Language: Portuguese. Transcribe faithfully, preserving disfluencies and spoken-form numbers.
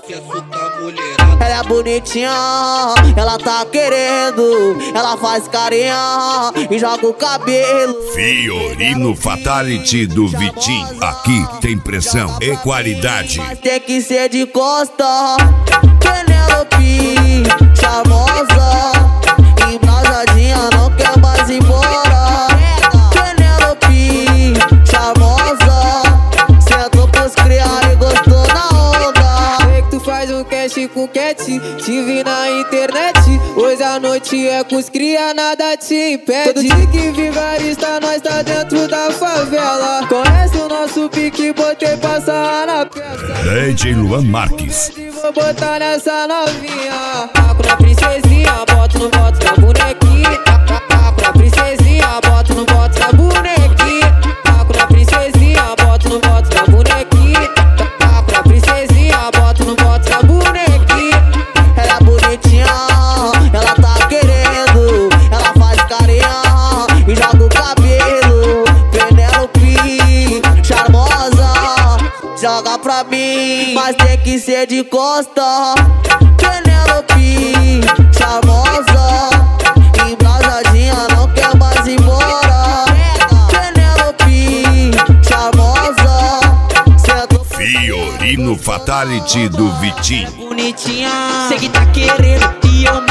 quer sucar mulherada. Ela é bonitinha, ela tá querendo. Ela faz carinha e joga o cabelo. Fiorino Fatality do Vitinho. Aqui tem pressão e qualidade. Mas tem que ser de costa. Penélope, charmosa, embrasadinha, não quer mais ir embora. Penélope, charmosa, sentou pros criar e gostou na onda. Sei que tu faz um cash com cat, te vi na internet. Hoje a noite é com os cria, nada te impede. Todo dia que vigarista, nós tá dentro da favela. Conhece o nosso pique, botei pra sarrar na peça. D J Luan Marques. Vou botar nessa novinha. Taco na princesinha, boto no boto na bonequinha. Taco na princesinha, boto no boto na bonequinha. Taco na princesinha, boto no boto na bonequinha. Taco na princesinha, boto no boto na bonequinha. Ela é bonitinha, ela tá querendo. Ela faz carinha e joga o cabelo. Penélope, charmosa, joga pra mim, mas tem que ser de costa. Penélope, charmosa, embrasadinha, não quer mais ir embora. Penélope, charmosa, sentou. Fiorino Fatality do Vitinho. Bonitinha, sei que tá querendo e eu